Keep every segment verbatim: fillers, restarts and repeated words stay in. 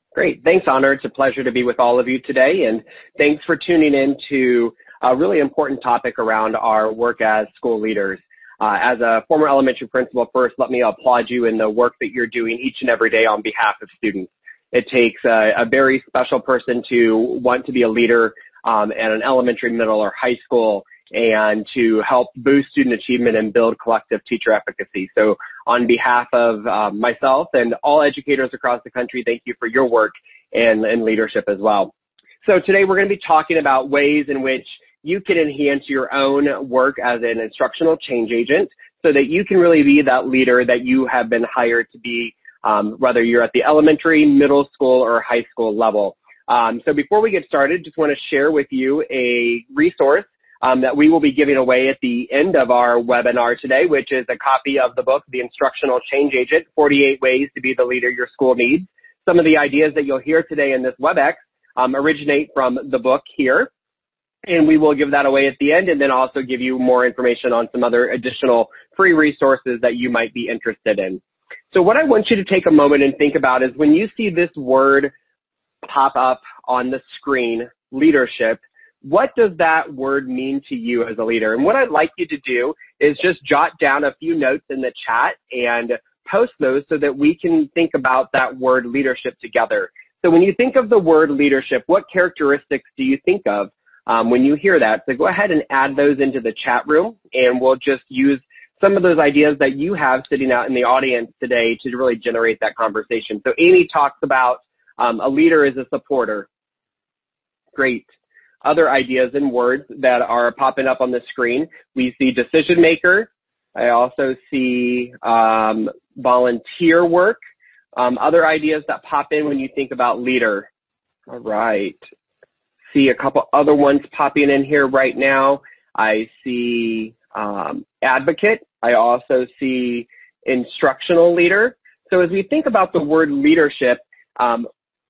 Great. Thanks, Honor. It's a pleasure to be with all of you today, and thanks for tuning in to a really important topic around our work as school leaders. Uh, as a former elementary principal, first, let me applaud you in the work that you're doing each and every day on behalf of students. It takes a, a very special person to want to be a leader um, at an elementary, middle, or high school and to help boost student achievement and build collective teacher efficacy. So on behalf of uh, myself and all educators across the country, thank you for your work and, and leadership as well. So today we're going to be talking about ways in which you can enhance your own work as an instructional change agent so that you can really be that leader that you have been hired to be, um, whether you're at the elementary, middle school, or high school level. Um, so before we get started, just want to share with you a resource Um, that we will be giving away at the end of our webinar today, which is a copy of the book, The Instructional Change Agent, forty-eight Ways to Be the Leader Your School Needs. Some of the ideas that you'll hear today in this WebEx um, originate from the book here, and we will give that away at the end and then also give you more information on some other additional free resources that you might be interested in. So what I want you to take a moment and think about is when you see this word pop up on the screen, leadership, what does that word mean to you as a leader? And what I'd like you to do is just jot down a few notes in the chat and post those so that we can think about that word leadership together. So when you think of the word leadership, what characteristics do you think of um, when you hear that? So go ahead and add those into the chat room, and we'll just use some of those ideas that you have sitting out in the audience today to really generate that conversation. So Amy talks about um, a leader is a supporter. Great. Other ideas and words that are popping up on the screen. We see decision maker. I also see um, volunteer work. Um, other ideas that pop in when you think about leader. All right. See a couple other ones popping in here right now. I see um, advocate. I also see instructional leader. So as we think about the word leadership, um,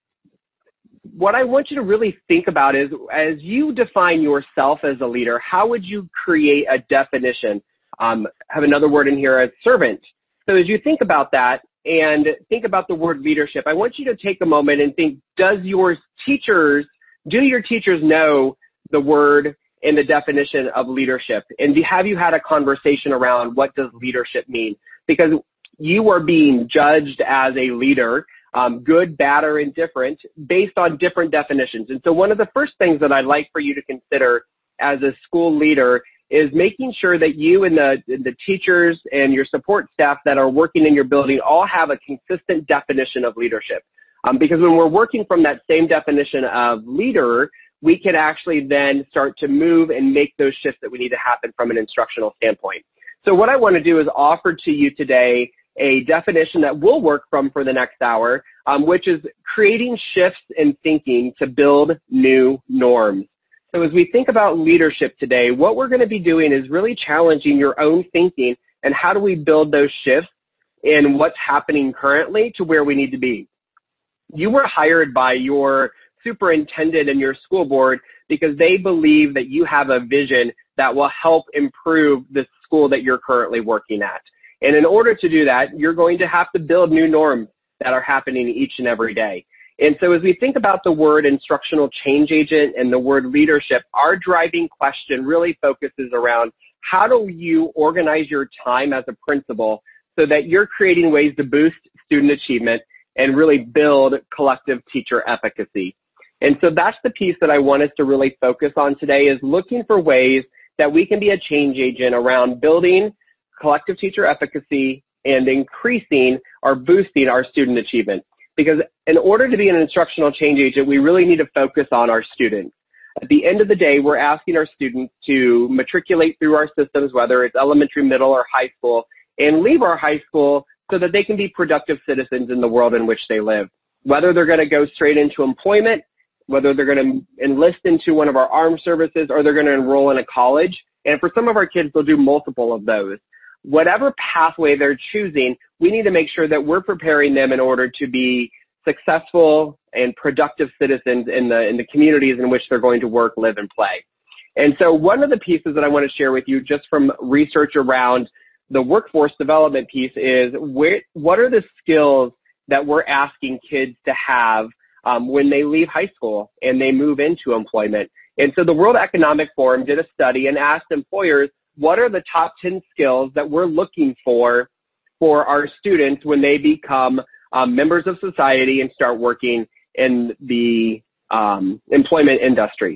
what I want you to really think about is, as you define yourself as a leader, how would you create a definition? Um, have another word in here as servant. So as you think about that and think about the word leadership, I want you to take a moment and think, does your teachers, do your teachers know the word and the definition of leadership? And have you had a conversation around what does leadership mean? Because you are being judged as a leader, Um, good, bad, or indifferent, based on different definitions. And so one of the first things that I'd like for you to consider as a school leader is making sure that you and the, the teachers and your support staff that are working in your building all have a consistent definition of leadership. Um, because when we're working from that same definition of leader, we can actually then start to move and make those shifts that we need to happen from an instructional standpoint. So what I want to do is offer to you today a definition that we'll work from for the next hour, um, which is creating shifts in thinking to build new norms. So as we think about leadership today, what we're going to be doing is really challenging your own thinking and how do we build those shifts in what's happening currently to where we need to be. You were hired by your superintendent and your school board because they believe that you have a vision that will help improve the school that you're currently working at. And in order to do that, you're going to have to build new norms that are happening each and every day. And so as we think about the word instructional change agent and the word leadership, our driving question really focuses around how do you organize your time as a principal so that you're creating ways to boost student achievement and really build collective teacher efficacy. And so that's the piece that I want us to really focus on today, is looking for ways that we can be a change agent around building collective teacher efficacy and increasing or boosting our student achievement. Because in order to be an instructional change agent, we really need to focus on our students. At the end of the day, we're asking our students to matriculate through our systems, whether it's elementary, middle, or high school, and leave our high school so that they can be productive citizens in the world in which they live. Whether they're going to go straight into employment, whether they're going to enlist into one of our armed services, or they're going to enroll in a college. And for some of our kids, they'll do multiple of those. Whatever pathway they're choosing, we need to make sure that we're preparing them in order to be successful and productive citizens in the in the communities in which they're going to work, live, and play. And so one of the pieces that I want to share with you just from research around the workforce development piece is where, what are the skills that we're asking kids to have um, when they leave high school and they move into employment. And so the World Economic Forum did a study and asked employers, what are the top ten skills that we're looking for for our students when they become um, members of society and start working in the um, employment industry.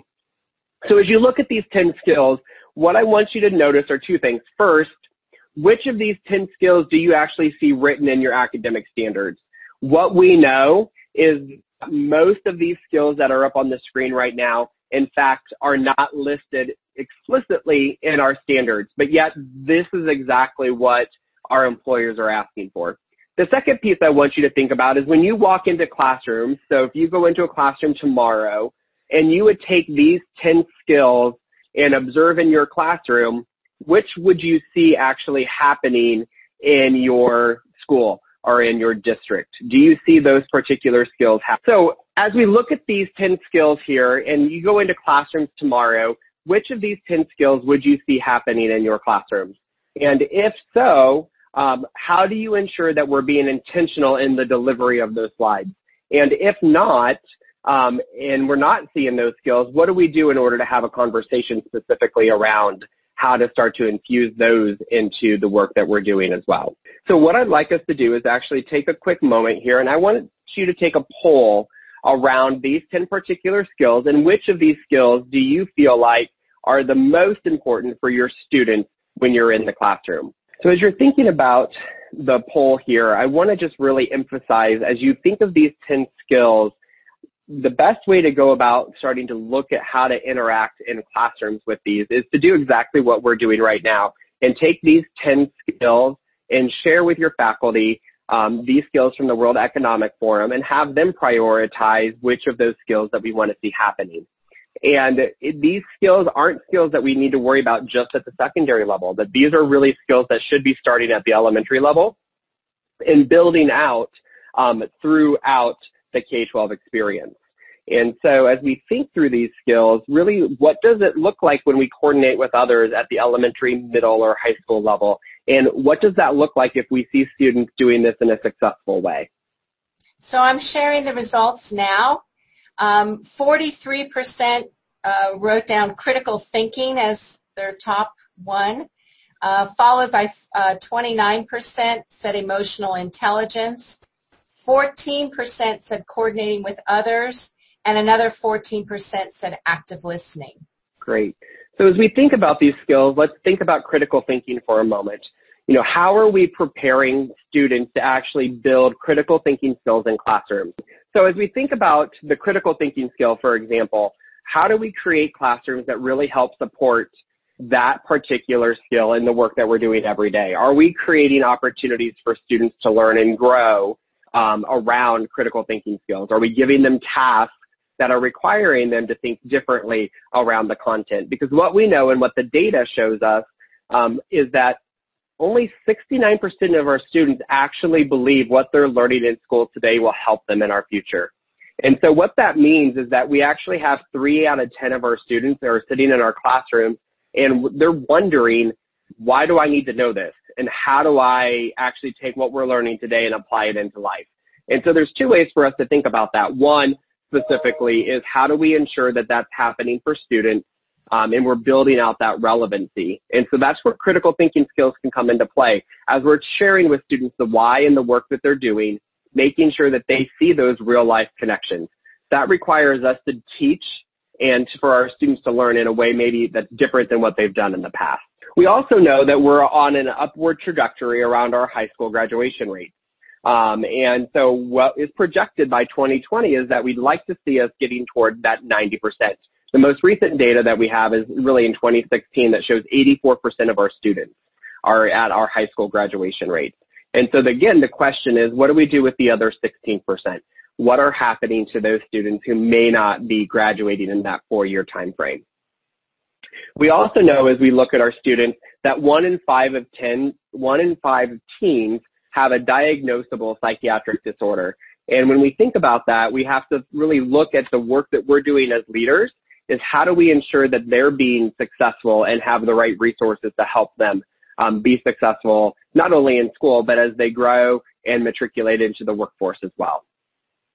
So as you look at these ten skills, what I want you to notice are two things. First, which of these ten skills do you actually see written in your academic standards? What we know is most of these skills that are up on the screen right now, in fact, are not listed explicitly in our standards, but yet this is exactly what our employers are asking for. The second piece I want you to think about is when you walk into classrooms, so if you go into a classroom tomorrow and you would take these ten skills and observe in your classroom, which would you see actually happening in your school or in your district? Do you see those particular skills happen? So as we look at these ten skills here and you go into classrooms tomorrow, which of these ten skills would you see happening in your classrooms? And if so, um, how do you ensure that we're being intentional in the delivery of those slides? And if not, um, and we're not seeing those skills, what do we do in order to have a conversation specifically around how to start to infuse those into the work that we're doing as well? So what I'd like us to do is actually take a quick moment here, and I want you to take a poll around these ten particular skills, and which of these skills do you feel like are the most important for your students when you're in the classroom? So as you're thinking about the poll here, I want to just really emphasize, as you think of these ten skills, the best way to go about starting to look at how to interact in classrooms with these is to do exactly what we're doing right now and take these ten skills and share with your faculty um, these skills from the World Economic Forum and have them prioritize which of those skills that we want to see happening. And it, these skills aren't skills that we need to worry about just at the secondary level, but these are really skills that should be starting at the elementary level and building out um, throughout the K twelve experience. And so as we think through these skills, really what does it look like when we coordinate with others at the elementary, middle, or high school level? And what does that look like if we see students doing this in a successful way? So I'm sharing the results now. Um, forty-three percent uh, wrote down critical thinking as their top one, uh, followed by uh, twenty-nine percent said emotional intelligence, fourteen percent said coordinating with others, and another fourteen percent said active listening. Great. So as we think about these skills, let's think about critical thinking for a moment. You know, how are we preparing students to actually build critical thinking skills in classrooms? So as we think about the critical thinking skill, for example, how do we create classrooms that really help support that particular skill in the work that we're doing every day? Are we creating opportunities for students to learn and grow um, around critical thinking skills? Are we giving them tasks that are requiring them to think differently around the content? Because what we know and what the data shows us um, is that only sixty-nine percent of our students actually believe what they're learning in school today will help them in our future. And so what that means is that we actually have three out of ten of our students that are sitting in our classroom and they're wondering, why do I need to know this? And how do I actually take what we're learning today and apply it into life? And so there's two ways for us to think about that. One, specifically, is how do we ensure that that's happening for students um, and we're building out that relevancy. And so that's where critical thinking skills can come into play. As we're sharing with students the why and the work that they're doing, making sure that they see those real-life connections. That requires us to teach and for our students to learn in a way maybe that's different than what they've done in the past. We also know that we're on an upward trajectory around our high school graduation rate. Um, and so what is projected by twenty twenty is that we'd like to see us getting toward that ninety percent. The most recent data that we have is really in twenty sixteen that shows eighty-four percent of our students are at our high school graduation rate. And so, again, the question is, what do we do with the other sixteen percent? What are happening to those students who may not be graduating in that four-year time frame? We also know as we look at our students that one in five of ten, one in five teens have a diagnosable psychiatric disorder. And when we think about that, we have to really look at the work that we're doing as leaders is how do we ensure that they're being successful and have the right resources to help them um, be successful, not only in school, but as they grow and matriculate into the workforce as well.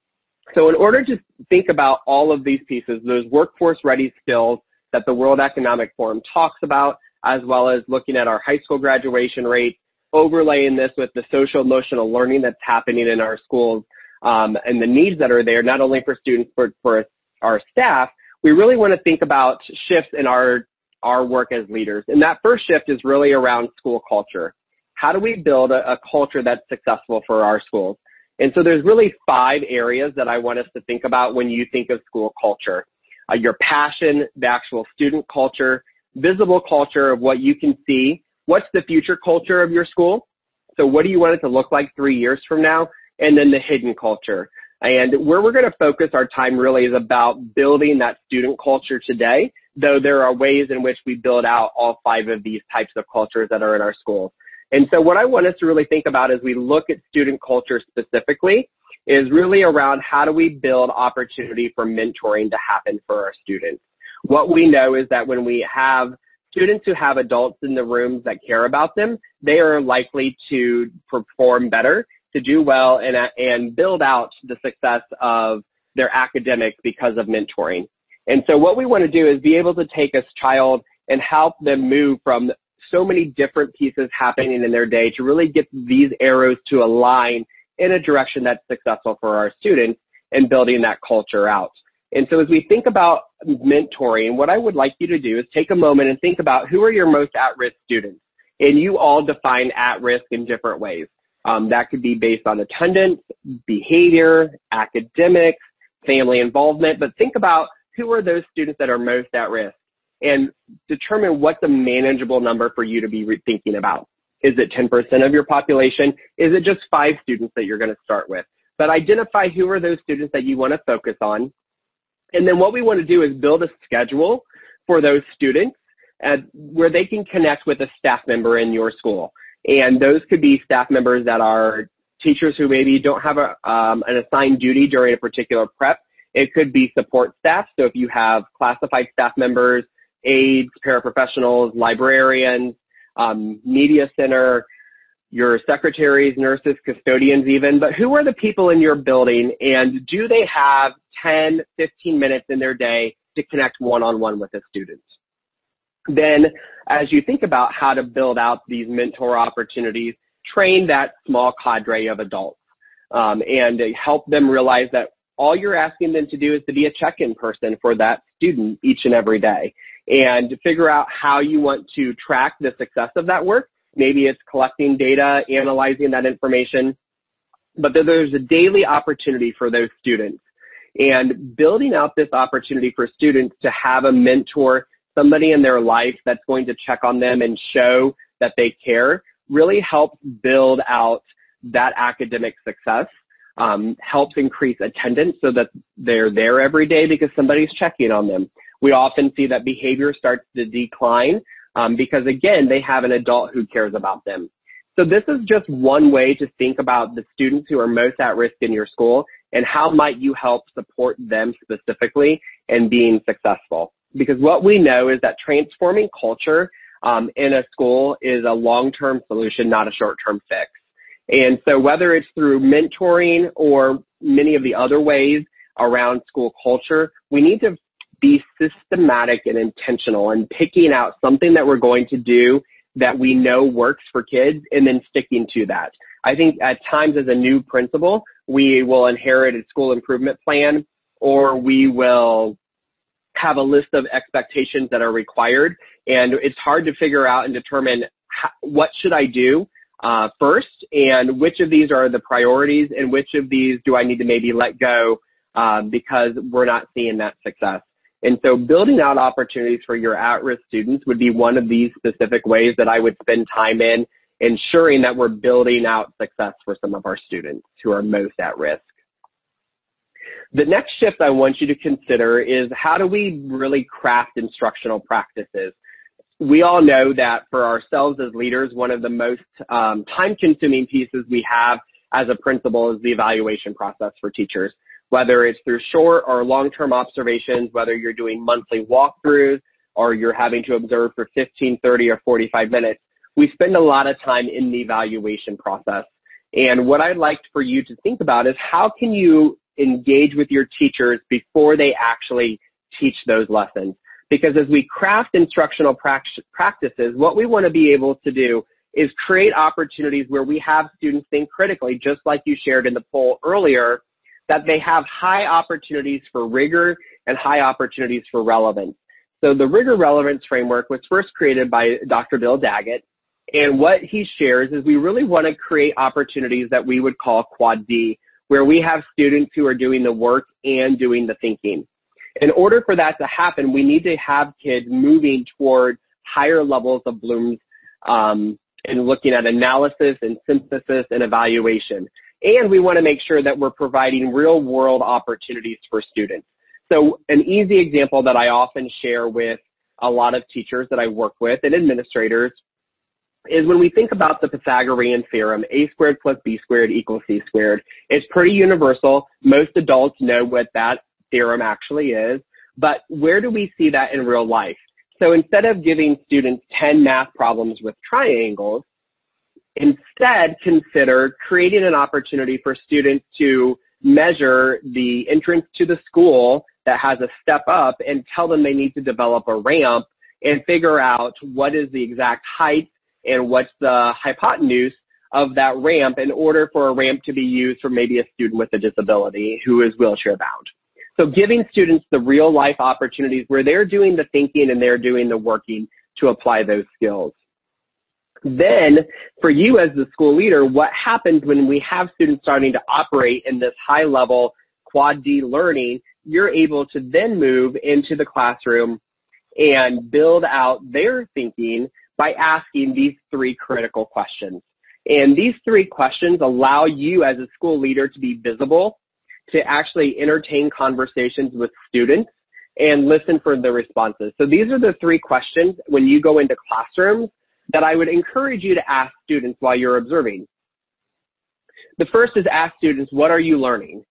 So in order to think about all of these pieces, those workforce-ready skills that the World Economic Forum talks about, as well as looking at our high school graduation rate, overlaying this with the social emotional learning that's happening in our schools um, and the needs that are there, not only for students but for our staff, we really want to think about shifts in our, our work as leaders. And that first shift is really around school culture. How do we build a, a culture that's successful for our schools? And so there's really five areas that I want us to think about when you think of school culture. Uh, your passion, the actual student culture, visible culture of what you can see. What's the future culture of your school? So what do you want it to look like three years from now? And then the hidden culture. And where we're going to focus our time really is about building that student culture today, though there are ways in which we build out all five of these types of cultures that are in our schools. And so what I want us to really think about as we look at student culture specifically is really around how do we build opportunity for mentoring to happen for our students. What we know is that when we have students who have adults in the rooms that care about them, they are likely to perform better, to do well, and, and build out the success of their academics because of mentoring. And so what we want to do is be able to take a child and help them move from so many different pieces happening in their day to really get these arrows to align in a direction that's successful for our students and building that culture out. And so as we think about mentoring, what I would like you to do is take a moment and think about who are your most at-risk students. And you all define at-risk in different ways. Um, that could be based on attendance, behavior, academics, family involvement, but think about who are those students that are most at risk and determine what's a manageable number for you to be re- thinking about. Is it ten percent of your population? Is it just five students that you're going to start with? But identify who are those students that you want to focus on. And then what we want to do is build a schedule for those students uh, where they can connect with a staff member in your school. And those could be staff members that are teachers who maybe don't have a, um, an assigned duty during a particular prep. It could be support staff. So if you have classified staff members, aides, paraprofessionals, librarians, um, media center, your secretaries, nurses, custodians even. But who are the people in your building, and do they have ten, fifteen minutes in their day to connect one-on-one with a student? Then as you think about how to build out these mentor opportunities, train that small cadre of adults um, and help them realize that all you're asking them to do is to be a check-in person for that student each and every day, and figure out how you want to track the success of that work. Maybe it's collecting data, analyzing that information, but there's a daily opportunity for those students. And building out this opportunity for students to have a mentor, somebody in their life that's going to check on them and show that they care, really helps build out that academic success, um, helps increase attendance so that they're there every day because somebody's checking on them. We often see that behavior starts to decline um, because, again, they have an adult who cares about them. So this is just one way to think about the students who are most at risk in your school and how might you help support them specifically in being successful. Because what we know is that transforming culture um, in a school is a long-term solution, not a short-term fix. And so whether it's through mentoring or many of the other ways around school culture, we need to be systematic and intentional in picking out something that we're going to do that we know works for kids and then sticking to that. I think at times as a new principal, we will inherit a school improvement plan, or we will have a list of expectations that are required, and it's hard to figure out and determine how, what should I do uh, first, and which of these are the priorities, and which of these do I need to maybe let go um, because we're not seeing that success. And so building out opportunities for your at-risk students would be one of these specific ways that I would spend time in, ensuring that we're building out success for some of our students who are most at risk. The next shift I want you to consider is how do we really craft instructional practices? We all know that for ourselves as leaders, one of the most um, time-consuming pieces we have as a principal is the evaluation process for teachers. Whether it's through short or long-term observations, whether you're doing monthly walkthroughs or you're having to observe for fifteen, thirty, or forty-five minutes, we spend a lot of time in the evaluation process. And what I'd like for you to think about is how can you engage with your teachers before they actually teach those lessons. Because as we craft instructional practices, what we want to be able to do is create opportunities where we have students think critically, just like you shared in the poll earlier, that they have high opportunities for rigor and high opportunities for relevance. So the rigor relevance framework was first created by Doctor Bill Daggett, and what he shares is we really want to create opportunities that we would call Quad D, where we have students who are doing the work and doing the thinking. In order for that to happen, we need to have kids moving toward higher levels of Bloom's um, and looking at analysis and synthesis and evaluation. And we want to make sure that we're providing real-world opportunities for students. So an easy example that I often share with a lot of teachers that I work with and administrators is when we think about the Pythagorean theorem, a squared plus b squared equals c squared. It's pretty universal. Most adults know what that theorem actually is, but where do we see that in real life? So instead of giving students ten math problems with triangles, instead consider creating an opportunity for students to measure the entrance to the school that has a step up and tell them they need to develop a ramp and figure out what is the exact height and what's the hypotenuse of that ramp in order for a ramp to be used for maybe a student with a disability who is wheelchair bound. So giving students the real life opportunities where they're doing the thinking and they're doing the working to apply those skills. Then for you as the school leader, what happens when we have students starting to operate in this high level Quad D learning, you're able to then move into the classroom and build out their thinking by asking these three critical questions. And these three questions allow you as a school leader to be visible, to actually entertain conversations with students and listen for the responses. So these are the three questions when you go into classrooms that I would encourage you to ask students while you're observing. The first is ask students, what are you learning?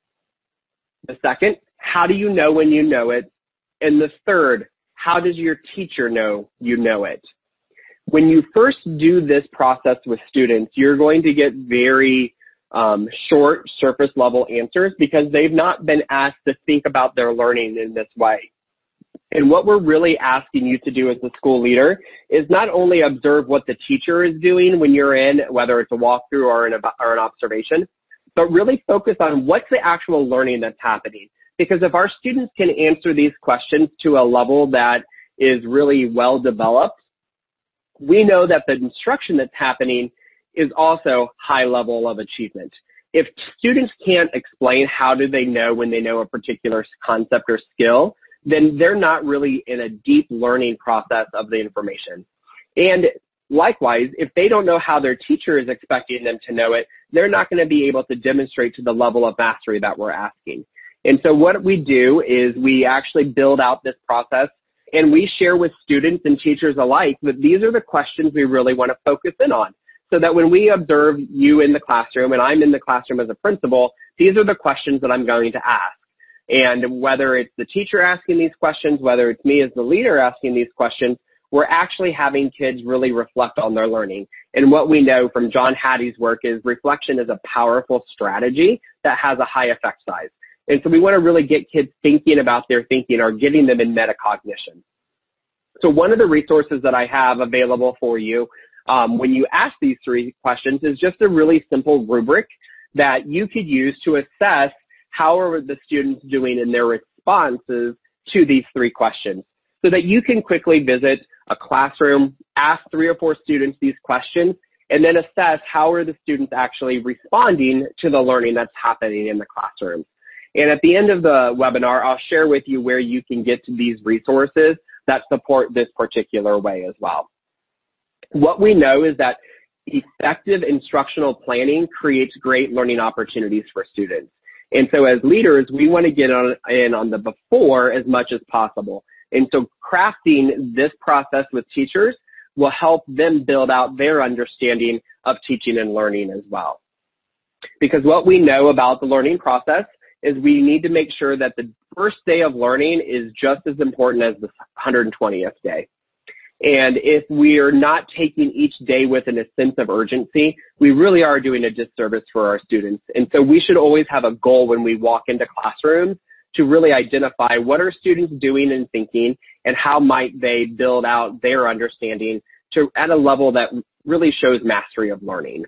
The second, how do you know when you know it? And the third, how does your teacher know you know it? When you first do this process with students, you're going to get very um, short, surface-level answers because they've not been asked to think about their learning in this way. And what we're really asking you to do as a school leader is not only observe what the teacher is doing when you're in, whether it's a walkthrough or an, or an observation, but really focus on what's the actual learning that's happening. Because if our students can answer these questions to a level that is really well developed, we know that the instruction that's happening is also high level of achievement. If students can't explain how do they know when they know a particular concept or skill, then they're not really in a deep learning process of the information. And likewise, if they don't know how their teacher is expecting them to know it, they're not going to be able to demonstrate to the level of mastery that we're asking. And so what we do is we actually build out this process, and we share with students and teachers alike that these are the questions we really want to focus in on, so that when we observe you in the classroom and I'm in the classroom as a principal, these are the questions that I'm going to ask. And whether it's the teacher asking these questions, whether it's me as the leader asking these questions, we're actually having kids really reflect on their learning. And what we know from John Hattie's work is reflection is a powerful strategy that has a high effect size. And so we want to really get kids thinking about their thinking or getting them in metacognition. So one of the resources that I have available for you um, when you ask these three questions is just a really simple rubric that you could use to assess how are the students doing in their responses to these three questions, so that you can quickly visit a classroom, ask three or four students these questions, and then assess how are the students actually responding to the learning that's happening in the classroom. And at the end of the webinar, I'll share with you where you can get to these resources that support this particular way as well. What we know is that effective instructional planning creates great learning opportunities for students. And so as leaders, we want to get on, in on the before as much as possible. And so crafting this process with teachers will help them build out their understanding of teaching and learning as well. Because what we know about the learning process is we need to make sure that the first day of learning is just as important as the one hundred twentieth day. And if we are not taking each day with a sense of urgency, we really are doing a disservice for our students. And so we should always have a goal when we walk into classrooms to really identify what are students doing and thinking and how might they build out their understanding to at a level that really shows mastery of learning.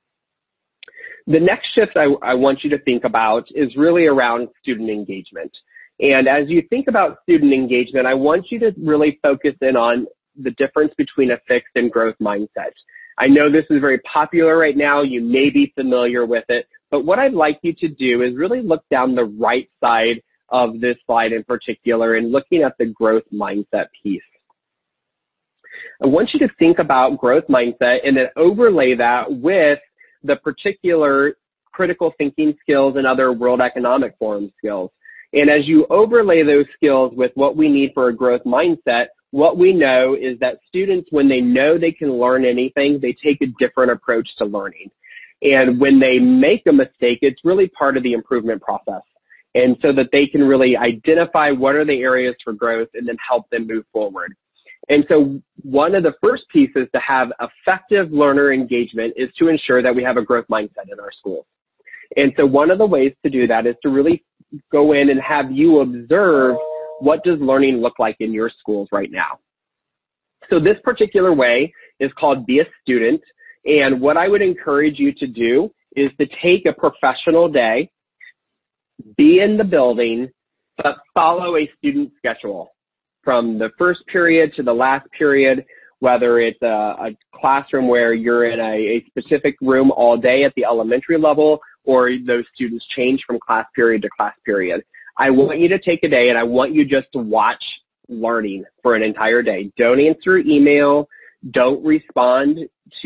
The next shift I, I want you to think about is really around student engagement. And as you think about student engagement, I want you to really focus in on the difference between a fixed and growth mindset. I know this is very popular right now. You may be familiar with it. But what I'd like you to do is really look down the right side of this slide in particular and looking at the growth mindset piece. I want you to think about growth mindset and then overlay that with the particular critical thinking skills and other World Economic Forum skills. And as you overlay those skills with what we need for a growth mindset, what we know is that students, when they know they can learn anything, they take a different approach to learning. And when they make a mistake, it's really part of the improvement process. And so that they can really identify what are the areas for growth and then help them move forward. And so one of the first pieces to have effective learner engagement is to ensure that we have a growth mindset in our schools. And so one of the ways to do that is to really go in and have you observe what does learning look like in your schools right now. So this particular way is called Be a Student. And what I would encourage you to do is to take a professional day, be in the building, but follow a student schedule from the first period to the last period, whether it's a, a classroom where you're in a, a specific room all day at the elementary level, or those students change from class period to class period. I want you to take a day and I want you just to watch learning for an entire day. Don't answer email. Don't respond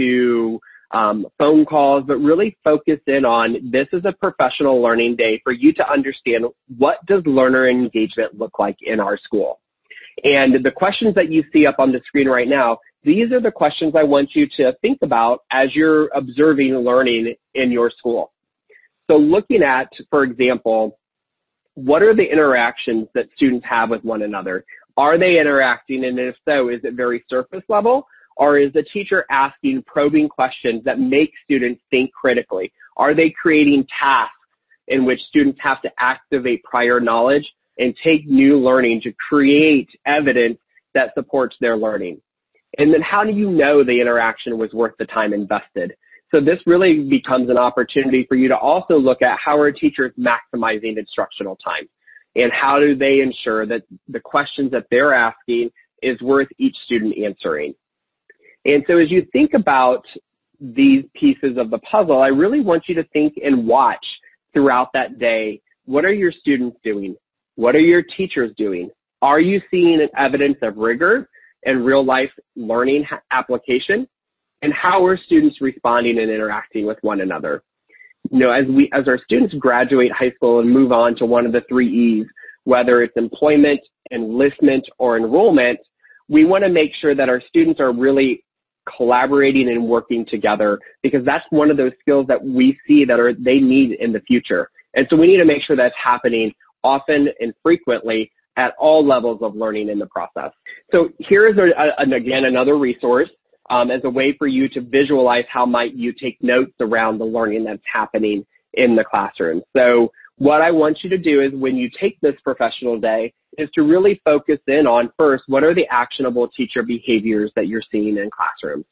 to um, phone calls, but really focus in on this is a professional learning day for you to understand what does learner engagement look like in our school. And the questions that you see up on the screen right now, these are the questions I want you to think about as you're observing learning in your school. So looking at, for example, what are the interactions that students have with one another? Are they interacting, and if so, is it very surface level, or is the teacher asking probing questions that make students think critically? Are they creating tasks in which students have to activate prior knowledge and take new learning to create evidence that supports their learning? And then how do you know the interaction was worth the time invested? So this really becomes an opportunity for you to also look at how are teachers maximizing instructional time, and how do they ensure that the questions that they're asking is worth each student answering. And so as you think about these pieces of the puzzle, I really want you to think and watch throughout that day, what are your students doing? What are your teachers doing? Are you seeing an evidence of rigor and real-life learning application? And how are students responding and interacting with one another? You know, as we, as our students graduate high school and move on to one of the three E's, whether it's employment, enlistment, or enrollment, we want to make sure that our students are really collaborating and working together, because that's one of those skills that we see that are they need in the future. And so we need to make sure that's happening often and frequently at all levels of learning in the process. So here's, a, a, again, another resource. Um, as a way for you to visualize how might you take notes around the learning that's happening in the classroom. So what I want you to do is when you take this professional day is to really focus in on first, what are the actionable teacher behaviors that you're seeing in classrooms?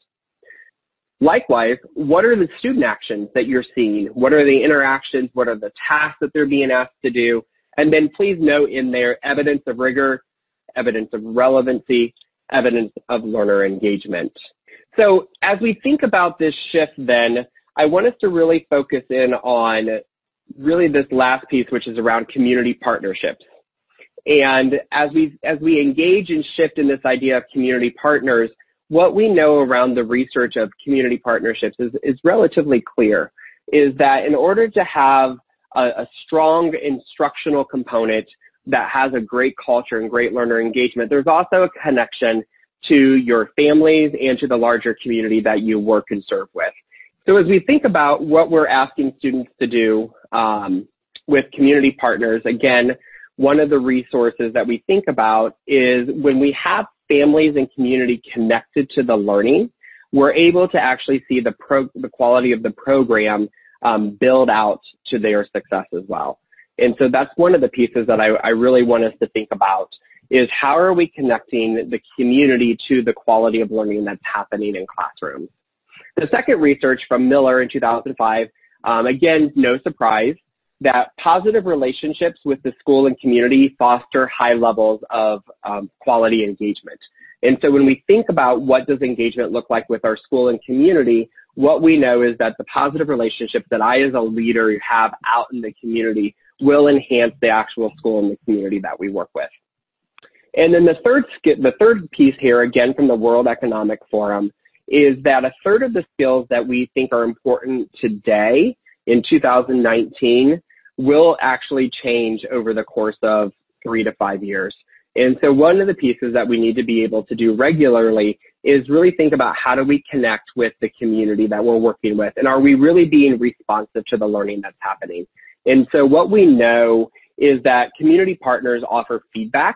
Likewise, what are the student actions that you're seeing? What are the interactions? What are the tasks that they're being asked to do? And then please note in there evidence of rigor, evidence of relevancy, evidence of learner engagement. So as we think about this shift then, I want us to really focus in on really this last piece, which is around community partnerships. And as we, as we engage and shift in this idea of community partners, what we know around the research of community partnerships is, is relatively clear, is that in order to have a, a strong instructional component that has a great culture and great learner engagement, there's also a connection to your families and to the larger community that you work and serve with. So as we think about what we're asking students to do um, with community partners, again, one of the resources that we think about is when we have families and community connected to the learning, we're able to actually see the pro, the quality of the program um, build out to their success as well. And so that's one of the pieces that I, I really want us to think about, is how are we connecting the community to the quality of learning that's happening in classrooms. The second research from Miller in two thousand five, um, again, no surprise, that positive relationships with the school and community foster high levels of um, quality engagement. And so when we think about what does engagement look like with our school and community, what we know is that the positive relationships that I as a leader have out in the community will enhance the actual school and the community that we work with. And then the third, the third piece here, again from the World Economic Forum, is that a third of the skills that we think are important today in two thousand nineteen will actually change over the course of three to five years. And so one of the pieces that we need to be able to do regularly is really think about how do we connect with the community that we're working with, and are we really being responsive to the learning that's happening. And so what we know is that community partners offer feedback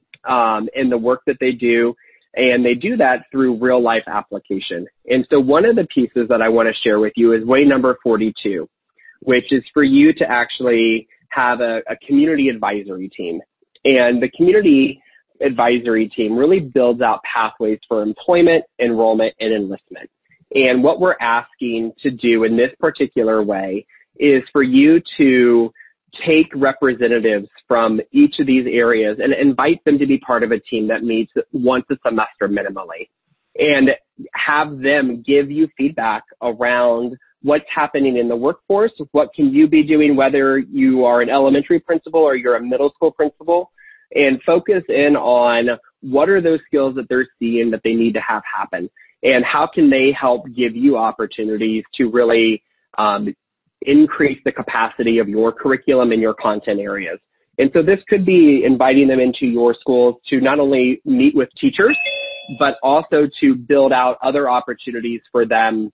um, in the work that they do, and they do that through real-life application. And so one of the pieces that I want to share with you is way number forty-two, which is for you to actually have a, a community advisory team. And the community advisory team really builds out pathways for employment, enrollment, and enlistment. And what we're asking to do in this particular way is for you to take representatives from each of these areas and invite them to be part of a team that meets once a semester minimally, and have them give you feedback around what's happening in the workforce, what can you be doing, whether you are an elementary principal or you're a middle school principal, and focus in on what are those skills that they're seeing that they need to have happen, and how can they help give you opportunities to really um, increase the capacity of your curriculum and your content areas. And so this could be inviting them into your schools to not only meet with teachers, but also to build out other opportunities for them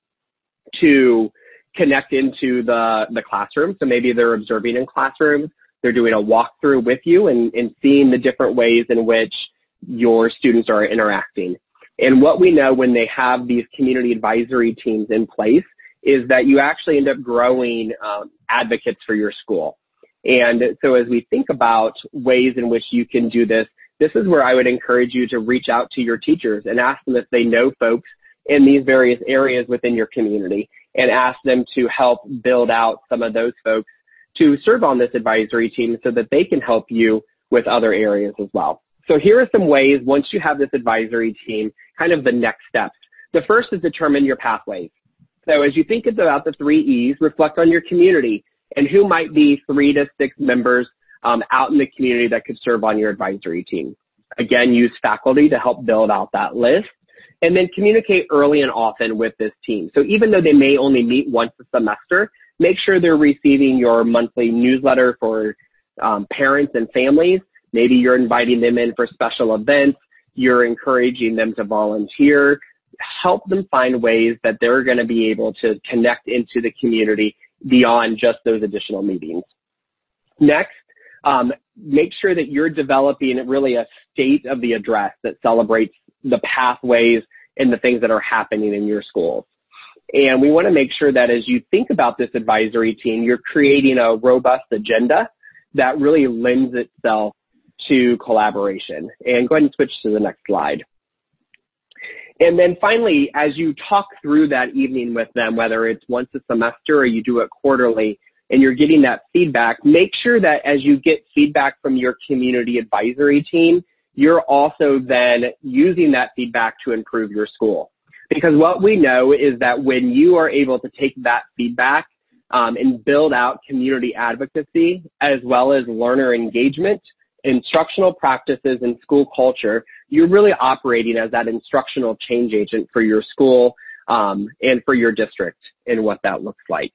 to connect into the, the classroom. So maybe they're observing in classrooms, they're doing a walkthrough with you and, and seeing the different ways in which your students are interacting. And what we know when they have these community advisory teams in place is that you actually end up growing um, advocates for your school. And so as we think about ways in which you can do this, this is where I would encourage you to reach out to your teachers and ask them if they know folks in these various areas within your community, and ask them to help build out some of those folks to serve on this advisory team so that they can help you with other areas as well. So here are some ways, once you have this advisory team, kind of the next steps. The first is determine your pathways. So as you think about the three E's, reflect on your community and who might be three to six members um, out in the community that could serve on your advisory team. Again, use faculty to help build out that list, and then communicate early and often with this team. So even though they may only meet once a semester, make sure they're receiving your monthly newsletter for um, parents and families. Maybe you're inviting them in for special events. You're encouraging them to volunteer. Help them find ways that they're going to be able to connect into the community beyond just those additional meetings. Next, um, make sure that you're developing really a state of the address that celebrates the pathways and the things that are happening in your schools. And we want to make sure that as you think about this advisory team, you're creating a robust agenda that really lends itself to collaboration. And go ahead and switch to the next slide. And then finally, as you talk through that evening with them, whether it's once a semester or you do it quarterly, and you're getting that feedback, make sure that as you get feedback from your community advisory team, you're also then using that feedback to improve your school. Because what we know is that when you are able to take that feedback um, and build out community advocacy as well as learner engagement, instructional practices, and school culture, you're really operating as that instructional change agent for your school um, and for your district and what that looks like.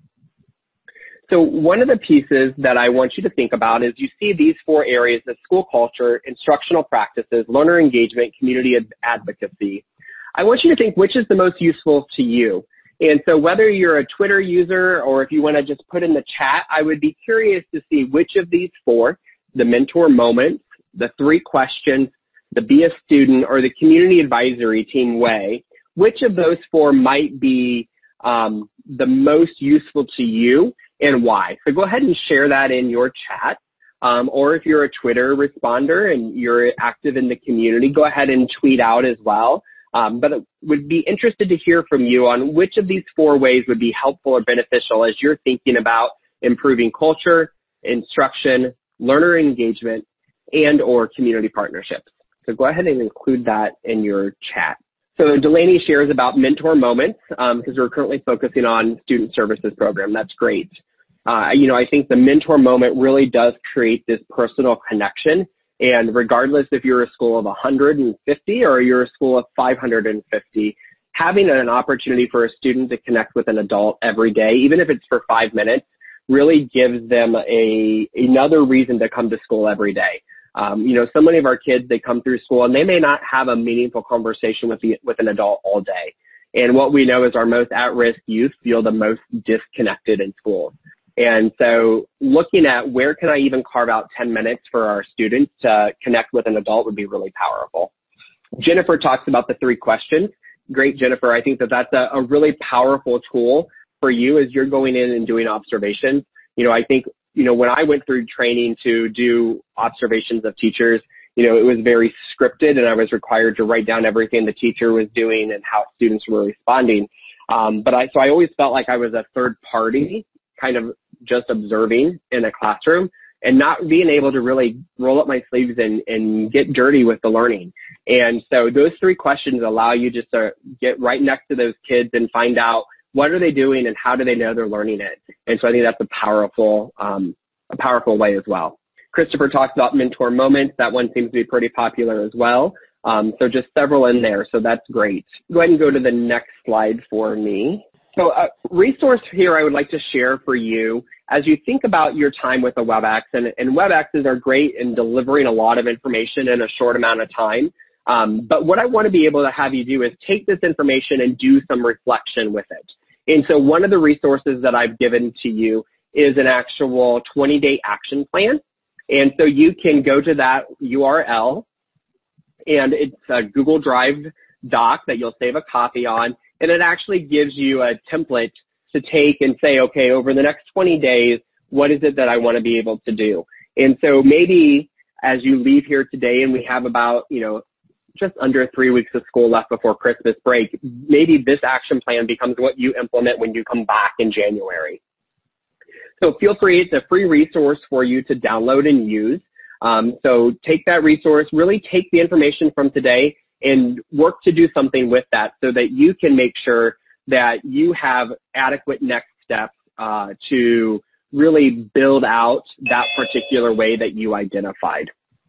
So one of the pieces that I want you to think about is you see these four areas of school culture, instructional practices, learner engagement, community ad- advocacy. I want you to think which is the most useful to you. And so whether you're a Twitter user or if you want to just put in the chat, I would be curious to see which of these four, the mentor moments, the three questions, the Be a Student, or the Community Advisory Team way, which of those four might be um, the most useful to you and why? So go ahead and share that in your chat. Um, or if you're a Twitter responder and you're active in the community, go ahead and tweet out as well. Um, but I would be interested to hear from you on which of these four ways would be helpful or beneficial as you're thinking about improving culture, instruction, learner engagement, and or community partnerships. So go ahead and include that in your chat. So Delaney shares about mentor moments um, because we're currently focusing on student services program. That's great. Uh, you know, I think the mentor moment really does create this personal connection. And regardless if you're a school of one hundred fifty or you're a school of five hundred fifty, having an opportunity for a student to connect with an adult every day, even if it's for five minutes, really gives them a another reason to come to school every day. Um, you know, so many of our kids, they come through school and they may not have a meaningful conversation with the, with an adult all day. And what we know is our most at-risk youth feel the most disconnected in school. And so looking at where can I even carve out ten minutes for our students to connect with an adult would be really powerful. Jennifer talks about the three questions. Great, Jennifer. I think that that's a, a really powerful tool for you as you're going in and doing observations. You know, I think, you know, when I went through training to do observations of teachers, you know, it was very scripted and I was required to write down everything the teacher was doing and how students were responding. Um, but I, so I always felt like I was a third party, kind of just observing in a classroom and not being able to really roll up my sleeves and, and get dirty with the learning. And so those three questions allow you just to get right next to those kids and find out what are they doing and how do they know they're learning it. And so I think that's a powerful, um, a powerful way as well. Christopher talks about mentor moments. That one seems to be pretty popular as well. Um, so just several in there. So that's great. Go ahead and go to the next slide for me. So a resource here I would like to share for you as you think about your time with a WebEx, and, and WebExes are great in delivering a lot of information in a short amount of time. Um, but what I want to be able to have you do is take this information and do some reflection with it. And so one of the resources that I've given to you is an actual twenty-day action plan. And so you can go to that U R L, and it's a Google Drive doc that you'll save a copy on. And it actually gives you a template to take and say, okay, over the next twenty days, what is it that I want to be able to do? And so maybe as you leave here today and we have about, you know, just under three weeks of school left before Christmas break, maybe this action plan becomes what you implement when you come back in January. So feel free, it's a free resource for you to download and use. Um, so take that resource, really take the information from today and work to do something with that so that you can make sure that you have adequate next steps uh, to really build out that particular way that you identified.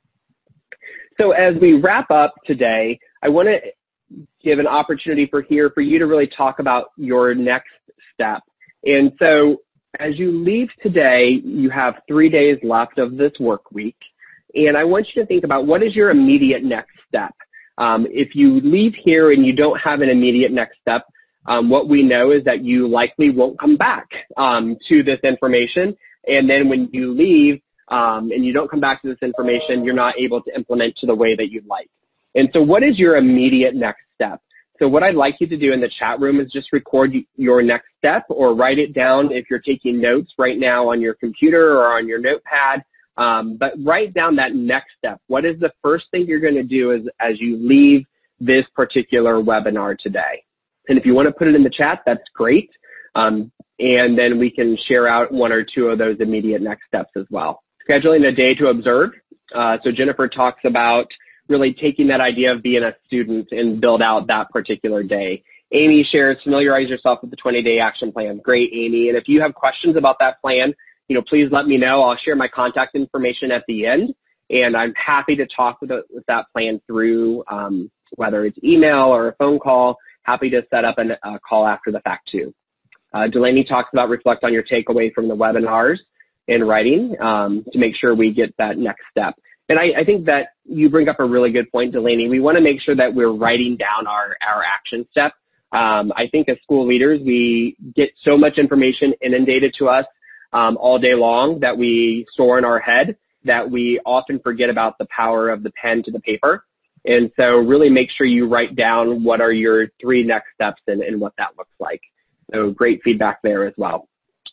So as we wrap up today, I want to give an opportunity for here for you to really talk about your next step. And so as you leave today, you have three days left of this work week. And I want you to think about what is your immediate next step. Um, if you leave here and you don't have an immediate next step, um, what we know is that you likely won't come back um, to this information. And then when you leave um, and you don't come back to this information, you're not able to implement to the way that you'd like. And so what is your immediate next step? So what I'd like you to do in the chat room is just record your next step or write it down if you're taking notes right now on your computer or on your notepad. Um, but write down that next step. What is the first thing you're going to do as, as you leave this particular webinar today? And if you want to put it in the chat, that's great. Um, and then we can share out one or two of those immediate next steps as well. Scheduling a day to observe. Uh, so Jennifer talks about really taking that idea of being a student and build out that particular day. Amy shares, familiarize yourself with the twenty-day action plan. Great, Amy. And if you have questions about that plan, you know, please let me know. I'll share my contact information at the end, and I'm happy to talk with, the, with that plan through um, whether it's email or a phone call. Happy to set up a uh, call after the fact too. Uh, Delaney talks about reflect on your takeaway from the webinars in writing um, to make sure we get that next step. And I, I think that you bring up a really good point, Delaney. We want to make sure that we're writing down our, our action steps. Um, I think as school leaders, we get so much information inundated to us um, all day long that we store in our head that we often forget about the power of the pen to the paper. And so really make sure you write down what are your three next steps and, and what that looks like. So great feedback there as well.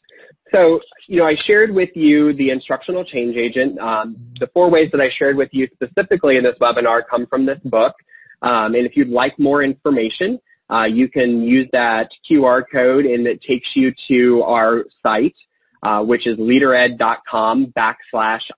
So, you know, I shared with you the instructional change agent. Um, the four ways that I shared with you specifically in this webinar come from this book. Um, and if you'd like more information, uh, you can use that Q R code, and it takes you to our site, uh, which is leadered.com backslash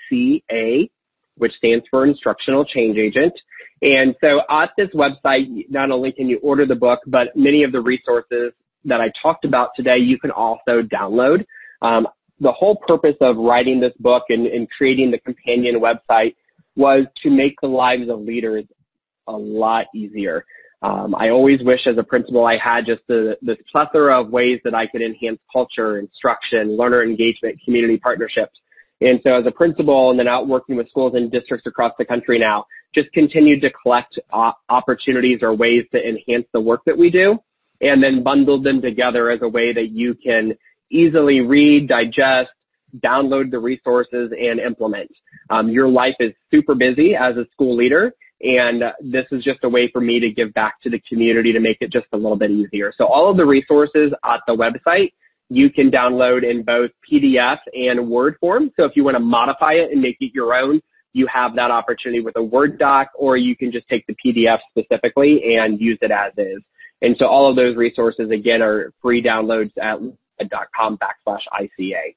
ICA, which stands for Instructional Change Agent. And so at this website, not only can you order the book, but many of the resources that I talked about today, you can also download. Um, the whole purpose of writing this book and, and creating the companion website was to make the lives of leaders a lot easier. Um, I always wish as a principal I had just the, this plethora of ways that I could enhance culture, instruction, learner engagement, community partnerships. And so as a principal and then out working with schools and districts across the country now, just continued to collect uh, opportunities or ways to enhance the work that we do, and then bundled them together as a way that you can easily read, digest, download the resources, and implement. Um, your life is super busy as a school leader, and uh, this is just a way for me to give back to the community to make it just a little bit easier. So all of the resources at the website you can download in both P D F and Word form. So if you want to modify it and make it your own, you have that opportunity with a Word doc, or you can just take the P D F specifically and use it as is. And so all of those resources, again, are free downloads at leadered.com backslash ICA.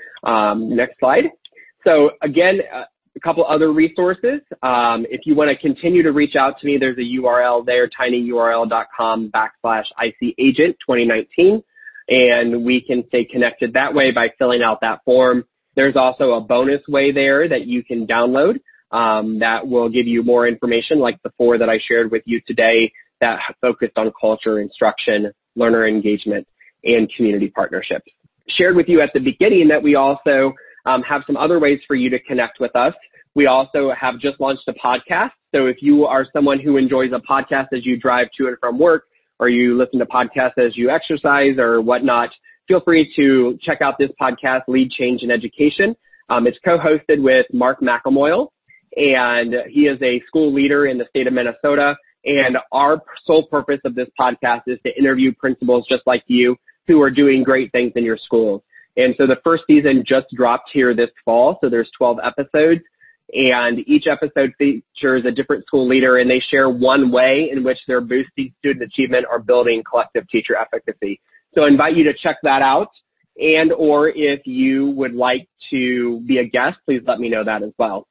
Um, next slide. So again, uh, a couple other resources. Um, if you want to continue to reach out to me, there's a U R L there, tinyurl.com backslash ICAgent twenty nineteen. And we can stay connected that way by filling out that form. There's also a bonus way there that you can download um, that will give you more information, like the four that I shared with you today, that focused on culture, instruction, learner engagement, and community partnerships. Shared with you at the beginning that we also um, have some other ways for you to connect with us. We also have just launched a podcast. So if you are someone who enjoys a podcast as you drive to and from work, or you listen to podcasts as you exercise or whatnot, feel free to check out this podcast, Lead Change in Education. Um, it's co-hosted with Mark McElmoyle, and he is a school leader in the state of Minnesota. And our sole purpose of this podcast is to interview principals just like you who are doing great things in your schools. And so the first season just dropped here this fall, so there's twelve episodes, and each episode features a different school leader, and they share one way in which they're boosting student achievement or building collective teacher efficacy. So I invite you to check that out, and or if you would like to be a guest, please let me know that as well.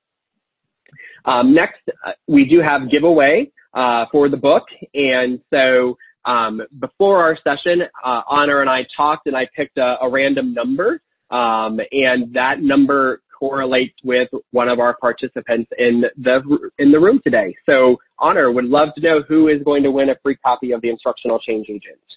Um, next, uh, we do have giveaway Uh, for the book. And so um, before our session, uh, Honor and I talked, and I picked a, a random number, um, and that number correlates with one of our participants in the in the room today. So Honor, would love to know who is going to win a free copy of the Instructional Change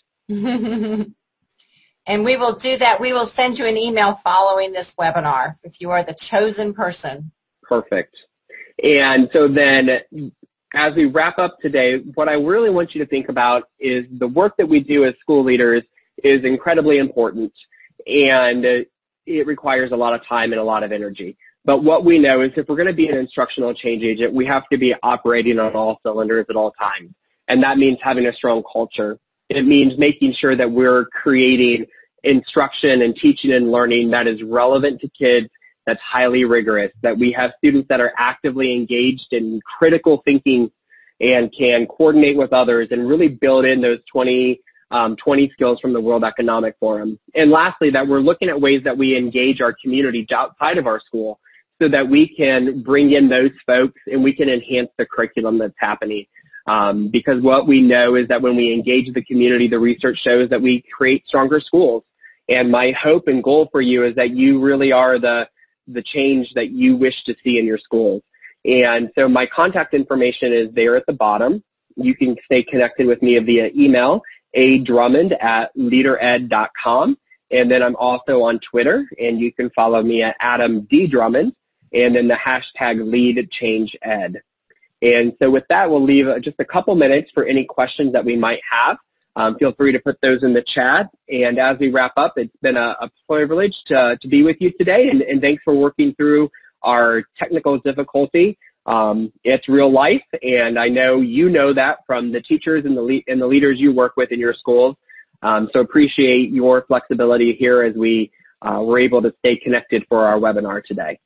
Agent. And we will do that. We will send you an email following this webinar if you are the chosen person. Perfect. And so then, as we wrap up today, what I really want you to think about is the work that we do as school leaders is incredibly important, and it requires a lot of time and a lot of energy. But what we know is if we're going to be an instructional change agent, we have to be operating on all cylinders at all times, and that means having a strong culture. It means making sure that we're creating instruction and teaching and learning that is relevant to kids, that's highly rigorous, that we have students that are actively engaged in critical thinking and can coordinate with others and really build in those twenty, um, twenty skills from the World Economic Forum. And lastly, that we're looking at ways that we engage our community outside of our school so that we can bring in those folks and we can enhance the curriculum that's happening. Um, because what we know is that when we engage the community, the research shows that we create stronger schools. And my hope and goal for you is that you really are the the change that you wish to see in your schools. And so my contact information is there at the bottom. You can stay connected with me via email, a drummond at leadered dot com. And then I'm also on Twitter, and you can follow me at Adam D. Drummond, and then the hashtag Lead Change Ed. And so with that, we'll leave just a couple minutes for any questions that we might have. Um, feel free to put those in the chat. And as we wrap up, it's been a, a privilege to, to be with you today, and, and thanks for working through our technical difficulty. Um, it's real life, and I know you know that from the teachers and the, le- and the leaders you work with in your schools. Um, so appreciate your flexibility here as we uh, were able to stay connected for our webinar today.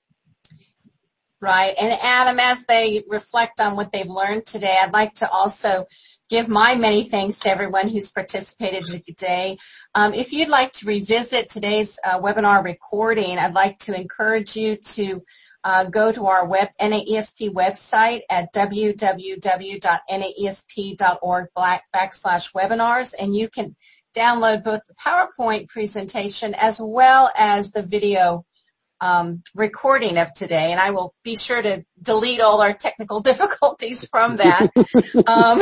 Right. And Adam, as they reflect on what they've learned today, I'd like to also give my many thanks to everyone who's participated today. Um, if you'd like to revisit today's uh, webinar recording, I'd like to encourage you to uh, go to our web N A E S P website at w w w dot n a e s p dot org backslash webinars, and you can download both the PowerPoint presentation as well as the video Um, recording of today, and I will be sure to delete all our technical difficulties from that. um,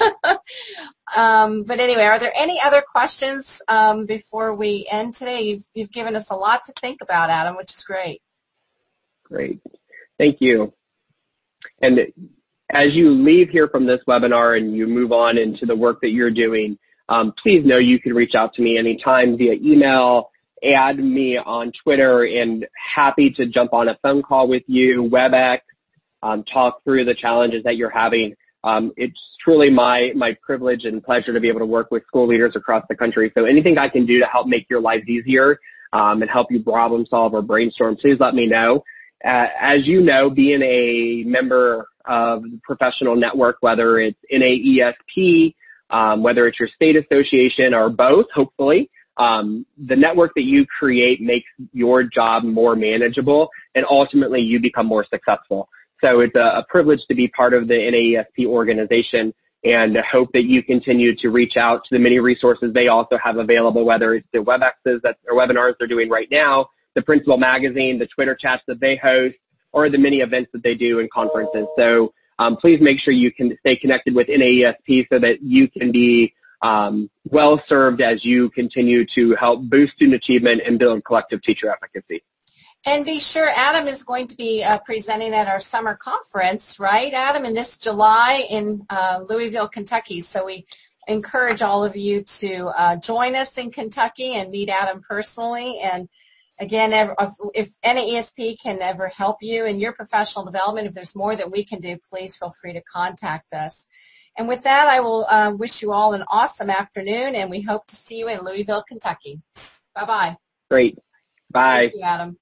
um, but anyway, are there any other questions um, before we end today? You've, you've given us a lot to think about, Adam, which is great. Great. Thank you. And as you leave here from this webinar and you move on into the work that you're doing, um, please know you can reach out to me anytime via email, add me on Twitter, and happy to jump on a phone call with you, WebEx, um, talk through the challenges that you're having. Um, it's truly my, my privilege and pleasure to be able to work with school leaders across the country. So anything I can do to help make your lives easier um, and help you problem solve or brainstorm, please let me know. Uh, as you know, being a member of the professional network, whether it's N A E S P, um, whether it's your state association or both, hopefully, Um, the network that you create makes your job more manageable, and ultimately you become more successful. So it's a, a privilege to be part of the N A E S P organization, and I hope that you continue to reach out to the many resources they also have available, whether it's the WebExes that, or webinars they're doing right now, the Principal Magazine, the Twitter chats that they host, or the many events that they do and conferences. So um, please make sure you can stay connected with N A E S P so that you can be Um, well served as you continue to help boost student achievement and build collective teacher efficacy. And be sure Adam is going to be uh, presenting at our summer conference, right, Adam, in this July in uh, Louisville, Kentucky. So we encourage all of you to uh, join us in Kentucky and meet Adam personally. And again, if N A E S P can ever help you in your professional development, if there's more that we can do, please feel free to contact us. And with that, I will uh, wish you all an awesome afternoon, and we hope to see you in Louisville, Kentucky. Bye-bye. Great. Bye. Thank you, Adam.